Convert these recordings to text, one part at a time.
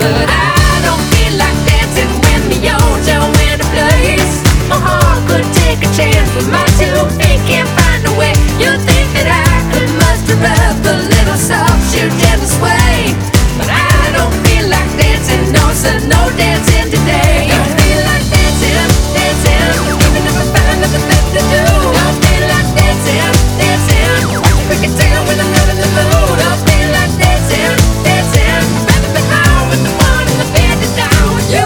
But I don't feel like dancing when the odds are in a place. My heart could take a chance, but my 2 feet can't find a way. You think that I could muster up a little soft shoe gentle sway, but I don't feel like dancing, no sir, no dancing today. Don't feel like dancing, dancing, even if I find nothing better to do. Don't feel like dancing, dancing, watch a cricket tail when I'm not in the mood. Don't feel like dancing, dancing, rather be out with the one in the bed to down with you.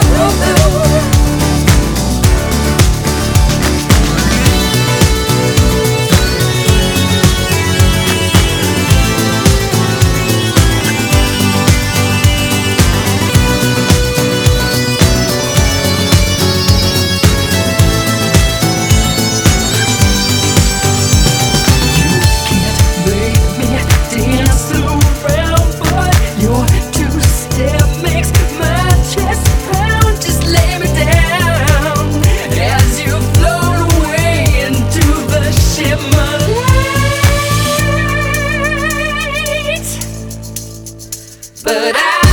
But I